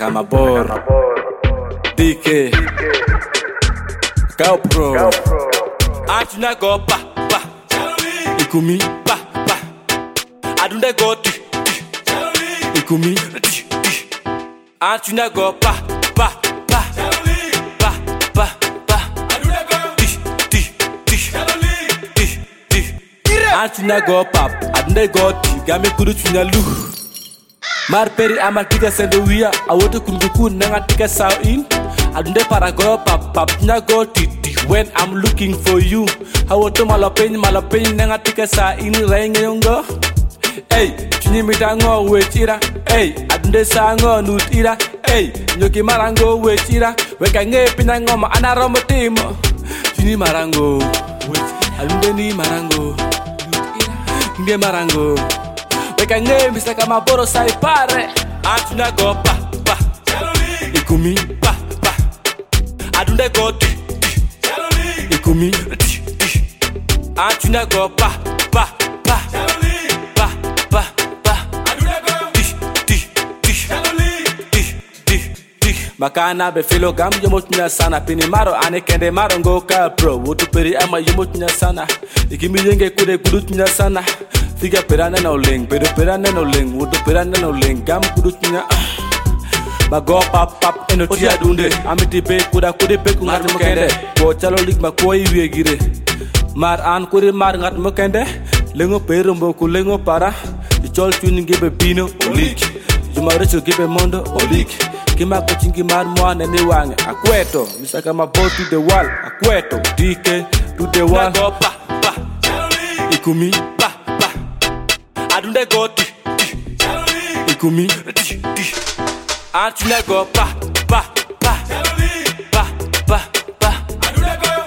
Mabor DK Go Pro Antuna go pa pa Ikumi pa pa Adunde go ti Ikumi Antuna go pa pa pa pa pa pa Adunde go ti Antuna go pa Adunde go ti Game kudu tunya lu Mar peri amal tiga sendo wia awoto kunguku nanga tiga saw in Adunde para go pa pa na go ti when I'm looking for you awoto malapeni nanga tiga saw in renge yongo Hey, chini mitango wechira Hey, adunde sango nutira Hey, nyoki marango wechira Weka ngepi na ngoma anaromo timo Chini marango Adunde ni marango Nge marango Weka ngepi saka maboro sai pare Antuna go pa pa Ikumi pa pa Adunde go ti Ikumi Antuna go pa pa pa pa pa pa Makana be filo gam yomotunya sana pini maro ane kende maro ngo ka pro wutu peri ama yomotunya sana ikimi yenge kude kudutunya sana figa perana no leng pero perana no leng wutu perana no leng gam kudutunya ba go pap pap eno tia dunde amiti be kuda kude be ku ngat mo kende ko chalo lik ma ko yiwe gire mar an kude mar ngat mo kende lengo pero mbo ku lengo para chol tuni gibe pino olik jumare cho gibe mondo olik Kima kuchingi mar mwane ni wange Akweto, misaka mabo to the wall Akweto, DK to the wall Go pa, pa Ikumi Pa, pa Adunde go ti Ikumi Antuna go pa, pa, pa Pa, pa, pa Adunde go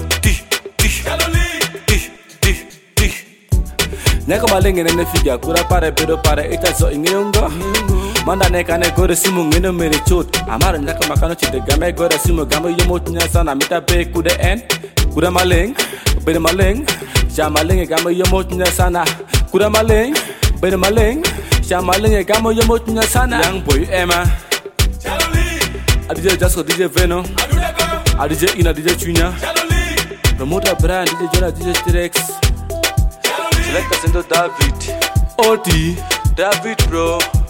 Nyako malingi nene figya Kura pare pedo pare ita zo ingeyongo Manda neka ne gore simu ngeno mere chot Amaro nyaka makano chite game gore simu game yomo tunya sana mita be kude en Kuda maleng, bede maleng Ja maleng game yomo tunya sana Kuda maleng, bede maleng Ja maleng game yomo tunya sana Young boy Emma DJ Jasko, DJ Veno DJ Ina, DJ Chunya Promoter Brian, DJ Jonah, DJ T-Rex Selecta sendo David Oti David bro